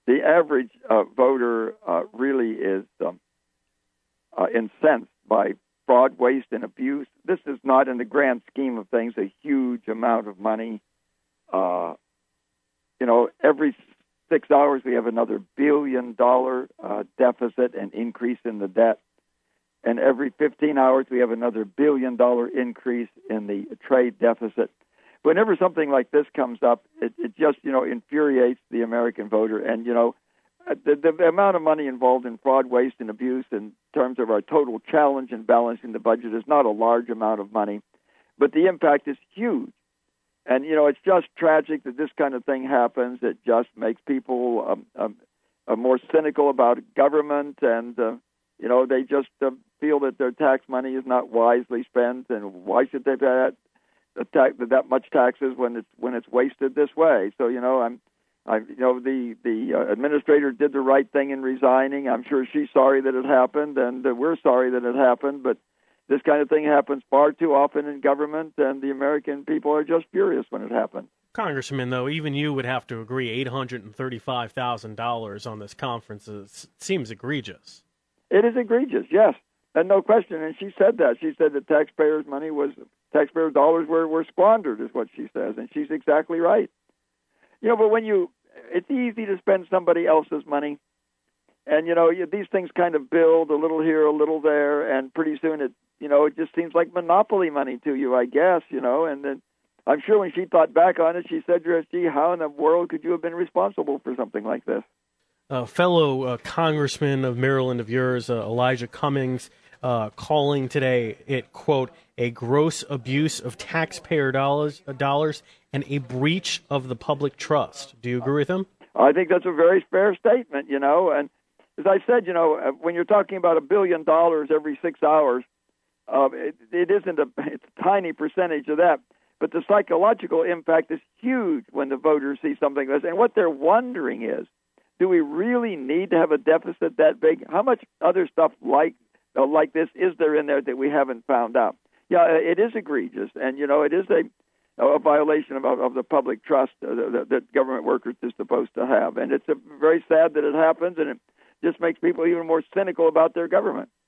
the average voter really is incensed by fraud, waste, and abuse. This is not, in the grand scheme of things, a huge amount of money. Every 6 hours we have another $1 billion deficit and increase in the debt. And every 15 hours we have another $1 billion increase in the trade deficit. Whenever something like this comes up, it just, infuriates the American voter. And, the amount of money involved in fraud, waste, and abuse in terms of our total challenge in balancing the budget is not a large amount of money, but the impact is huge. And, it's just tragic that this kind of thing happens. It just makes people more cynical about government, and, they just feel that their tax money is not wisely spent, and why should they pay that much taxes when it's wasted this way? So, the administrator did the right thing in resigning. I'm sure she's sorry that it happened, and we're sorry that it happened, but this kind of thing happens far too often in government, and the American people are just furious when it happens. Congressman, though, even you would have to agree $835,000 on this conference seems egregious. It is egregious, yes, and no question. And she said that. She said that taxpayers' dollars were squandered, is what she says, and she's exactly right. But it's easy to spend somebody else's money, and these things kind of build a little here, a little there, and pretty soon it just seems like monopoly money to you, I guess, and then I'm sure when she thought back on it, she said, gee, how in the world could you have been responsible for something like this? Fellow congressman of Maryland of yours, Elijah Cummings, calling today it, quote, a gross abuse of taxpayer dollars and a breach of the public trust. Do you agree with him? I think that's a very fair statement, and as I said, when you're talking about $1 billion every 6 hours, it's a tiny percentage of that, but the psychological impact is huge when the voters see something like this. And what they're wondering is, do we really need to have a deficit that big? How much other stuff like this is there in there that we haven't found out? Yeah, it is egregious, and it is a violation of the public trust that government workers are supposed to have, and it's very sad that it happens, and it just makes people even more cynical about their government.